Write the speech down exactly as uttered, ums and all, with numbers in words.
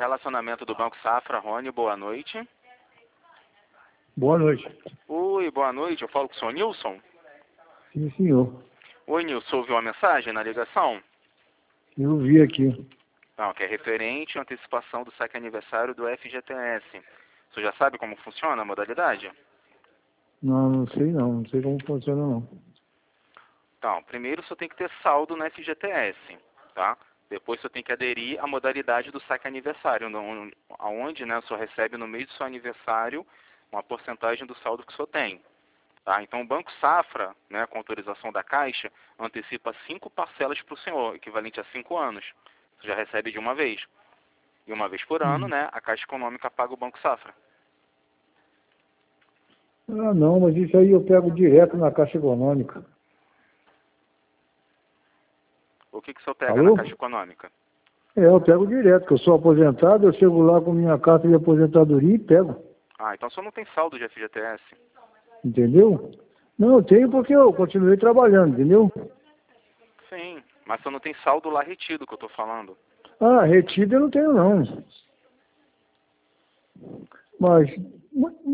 relacionamento do Banco Safra, Rony, boa noite. Boa noite. Oi, boa noite, eu falo com o senhor Nilson. Sim, senhor. Oi, Nilson, ouviu uma mensagem na ligação? Eu vi aqui. Não, que é referente à antecipação do saque aniversário do F G T S. Você já sabe como funciona a modalidade? Não, não sei não. Não sei como funciona não. Então, primeiro você tem que ter saldo no F G T S, tá? Depois você tem que aderir à modalidade do saque aniversário, onde né, o senhor recebe no mês do seu aniversário uma porcentagem do saldo que o senhor tem. Tá? Então o Banco Safra, né, com autorização da Caixa, antecipa cinco parcelas para o senhor, equivalente a cinco anos. Você já recebe de uma vez. E uma vez por ano, Hum. né, a Caixa Econômica paga o Banco Safra. Ah, não, mas isso aí eu pego direto na Caixa Econômica. O que, que o senhor pega Alô? na Caixa Econômica? É, eu pego direto, que eu sou aposentado, eu chego lá com minha carta de aposentadoria e pego. Ah, então o senhor não tem saldo de F G T S. Entendeu? Não, eu tenho porque eu continuei trabalhando, entendeu? Sim, mas o senhor não tem saldo lá retido, que eu estou falando. Ah, retido eu não tenho não. Mas